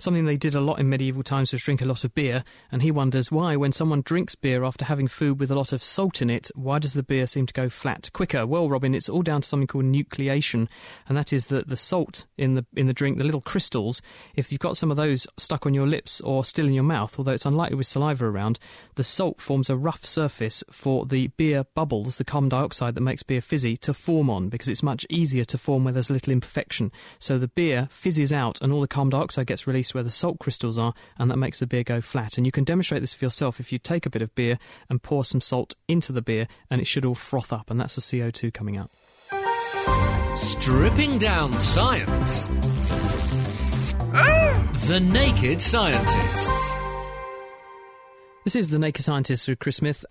Something they did a lot in medieval times was drink a lot of beer, and he wonders why, when someone drinks beer after having food with a lot of salt in it, why does the beer seem to go flat quicker? Well, Robin, it's all down to something called nucleation, and that is that the salt in the drink, the little crystals, if you've got some of those stuck on your lips or still in your mouth, although it's unlikely with saliva around, the salt forms a rough surface for the beer bubbles, the carbon dioxide that makes beer fizzy, to form on, because it's much easier to form where there's a little imperfection. So the beer fizzes out and all the carbon dioxide gets released where the salt crystals are, and that makes the beer go flat. And you can demonstrate this for yourself if you take a bit of beer and pour some salt into the beer, and it should all froth up, and that's the CO2 coming out. Stripping down science. The Naked Scientists. This is The Naked Scientists with Chris Smith.